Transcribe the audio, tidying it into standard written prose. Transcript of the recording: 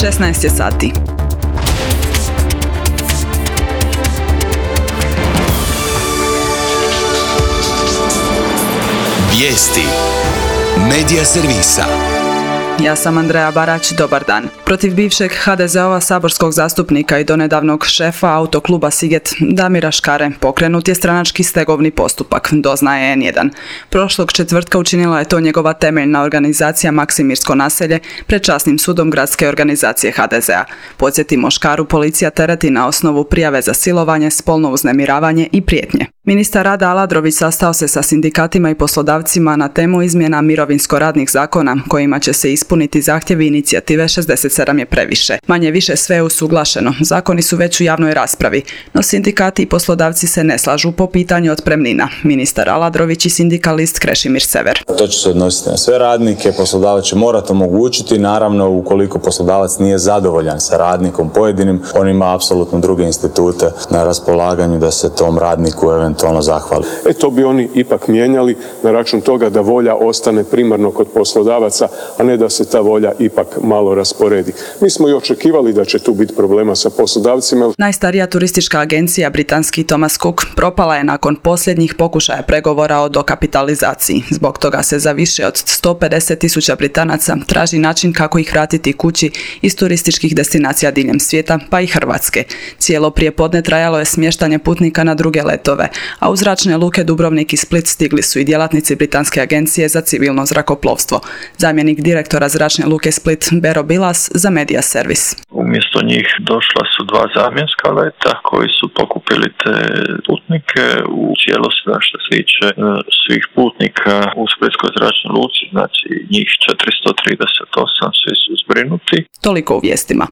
16 je sati. Vijesti Medija servisa. Ja sam Andreja Barać, dobar dan. Protiv bivšeg HDZ-ova saborskog zastupnika i donedavnog šefa autokluba Siget Damira Škare pokrenut je stranački stegovni postupak, doznaje N1. Prošlog četvrtka učinila je to njegova temeljna organizacija Maksimirsko naselje pred časnim sudom gradske organizacije HDZ-a. Podsjetimo, Škaru policija tereti na osnovu prijave za silovanje, spolno uznemiravanje i prijetnje. Ministar rada Aladrović sastao se sa sindikatima i poslodavcima na temu izmjena mirovinsko-radnih zakona kojima će se ispuniti zahtjevi inicijative 67 je previše. Manje više sve je usuglašeno, zakoni su već u javnoj raspravi, no sindikati i poslodavci se ne slažu po pitanju otpremnina. Ministar Aladrović i sindikalist Krešimir Sever. To će se odnositi na sve radnike, poslodavac će morati omogućiti, naravno ukoliko poslodavac nije zadovoljan sa radnikom pojedinim, on ima apsolutno druge institute na raspolaganju da se tom radniku eventualno zahvali. To bi oni ipak mijenjali na račun toga da volja ostane primarno kod poslodavaca, a ne da se ta volja ipak malo rasporedi. Mi smo i očekivali da će tu biti problema sa poslodavcima. Najstarija turistička agencija, britanski Thomas Cook, propala je nakon posljednjih pokušaja pregovora o dokapitalizaciji. Zbog toga se za više od 150.000 Britanaca traži način kako ih vratiti kući iz turističkih destinacija diljem svijeta, pa i Hrvatske. Cijelo prijepodne trajalo je smještanje putnika na druge letove, a u zračne luke Dubrovnik i Split stigli su i djelatnici Britanske agencije za civilno zrakoplovstvo. Zamjenik direktora zračne luke Split Bero Bilas za Medija servis. Umjesto njih došla su dva zamjenska leta koji su pokupili te putnike u cijelosti što se tiče svih putnika u Splitskoj zračnoj luci, znači njih 438 svi su zbrinuti. Toliko u vijestima.